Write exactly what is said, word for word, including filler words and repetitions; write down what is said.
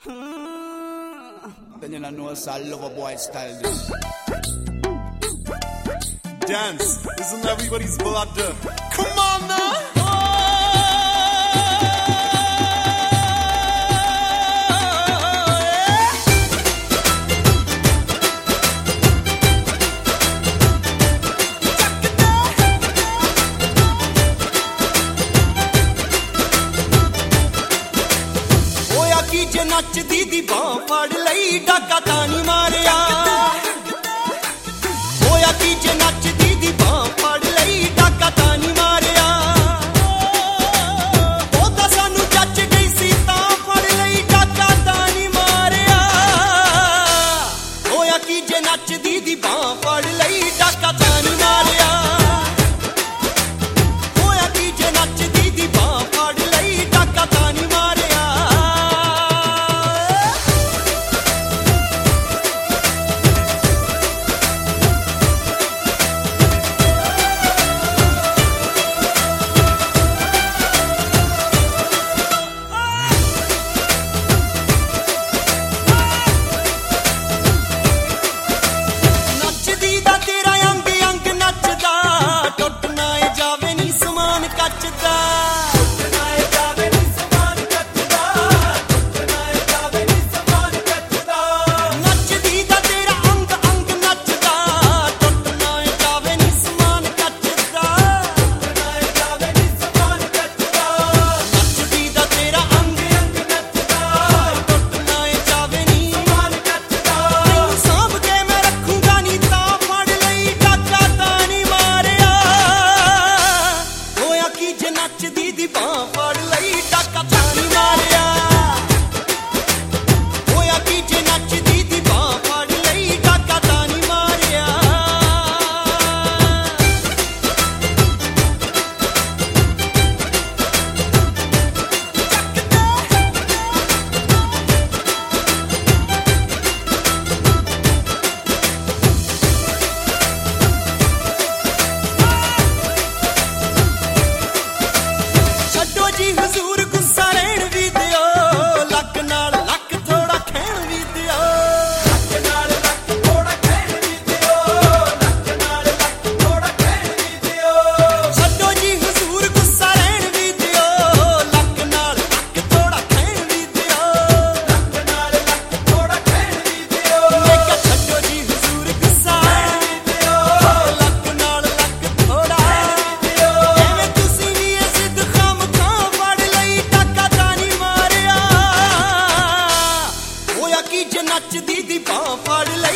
Then you know it's a lover boy style this. Dance, isn't everybody's blood? Come on now! ਜੇ ਨੱਚਦੀ ਦੀ ਬਾਹ ਫੜ ਲਈ ਡਾਕਾ ਤਾਂ ਨਹੀਂ ਮਾਰਿਆ ਹੋਇਆ ਕੀ ਜੇ ਨੱਚਦੀ ਦੀ ਬਾਹ ਫੜ ਲਈ ਡਾਕਾ ਤਾਂ ਨਹੀਂ ਮਾਰਿਆ ਉਹ ਤਾਂ ਸਾਨੂੰ ਜੱਜ ਗਈ ਸੀ ਤਾਂ ਫੜ ਲਈ ਡਾਕਾ ਤਾਂ ਨਹੀਂ ਮਾਰਿਆ ਹੋਇਆ ਕੀ ਜੇ ਨੱਚਦੀ ਦੀ ਬਾਹ ਫੜ ਲਈ ਡਾਕਾ ਤਾਂ ਨਹੀਂ ਮਾਰਿਆ ਹੋਇਆ ਕੀ ਜੇ ਨੱਚਦੀ ਦੀ ਬਾਹ ਫੜ ਲਈ ਡਾਕਾ ਤਾਂ ਨਹੀਂ ਮਾਰਿਆ ਨੱਚਦੀ ਦੀ ਬਾਹ ਫੜ ਲਈ ਡਾਕਾ ਤਾਂ ਨਹੀਂ ਮਾਰਿਆ ਹੋਇਆ ਕੀ ਜੇ ਨੱਚਦੀ ਦੀ ਬਾਹ ਫੜ ਲਈ ਡਾਕਾ ਤਾਂ ਨਹੀਂ ਮਾਰਿਆ ਜੀ ਹਜ਼ੂਰ ਗੁੱਸਾ ਰਹਿਣ ਵੀ ਦਿਓ ਲੱਕ ਨਾਲ ਲੱਕ ਥੋੜਾ ਖੈਣ ਵੀ ਦਿਓ ਲੱਕ ਨਾਲ ਲੱਕ ਥੋੜਾ ਖੈਣ ਵੀ ਦਿਓ ਲੱਕ ਨਾਲ ਲੱਕ ਥੋੜਾ ਖੈਣ ਵੀ ਦਿਓ ਛੱਡੋ ਜੀ ਹਜ਼ੂਰ ਗੁੱਸਾ ਰਹਿਣ ਵੀ ਦਿਓ ਲੱਕ ਨਾਲ ਲੱਕ ਥੋੜਾ ਖੈਣ ਵੀ ਦਿਓ ਲੱਕ ਨਾਲ ਲੱਕ ਥੋੜਾ ਖੈਣ ਵੀ ਦਿਓ ਮੈਂ ਕਿਹਾ ਛੱਡੋ ਜੀ ਹਜ਼ੂਰ ਗੁੱਸਾ ਰਹਿਣ ਵੀ ਦਿਓ ਲੱਕ ਨਾਲ ਲੱਕ ਥੋੜਾ ਖੈਣ ਵੀ ਦਿਓ ਐਵੇਂ ਤੁਸੀਂ ਵੀ ਇਹ ਸਿੱਧ ਖਾਮ ਕੀ ਜੇ ਨੱਚਦੀ ਦੀ ਬਾਹ ਫੜ ਲੈ